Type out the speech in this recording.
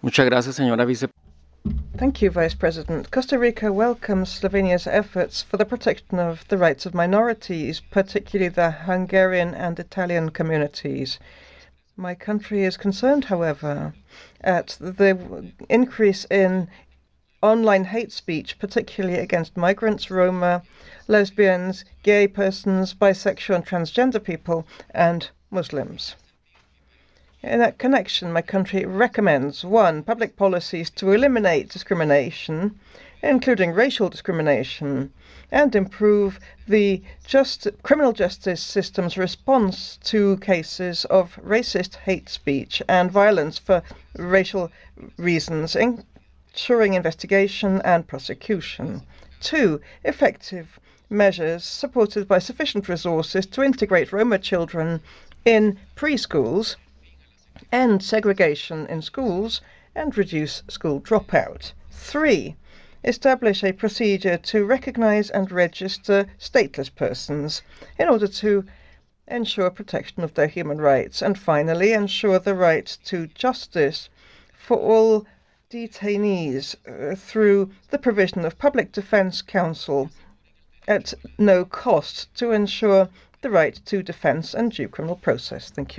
Muchas gracias, señora vice. Thank you, Vice President. Costa Rica welcomes Slovenia's efforts for the protection of the rights of minorities, particularly the Hungarian and Italian communities. My country is concerned, however, at the increase in online hate speech, particularly against migrants, Roma, lesbians, gay persons, bisexual and transgender people, and Muslims. In that connection, my country recommends 1. Public policies to eliminate discrimination, including racial discrimination, and improve the criminal justice system's response to cases of racist hate speech and violence for racial reasons, ensuring investigation and prosecution. 2. Effective measures supported by sufficient resources to integrate Roma children in preschools, end segregation in schools, and reduce school dropout. 3. Establish a procedure to recognise and register stateless persons in order to ensure protection of their human rights. And finally, ensure the right to justice for all detainees through the provision of public defence counsel at no cost to ensure the right to defence and due criminal process. Thank you.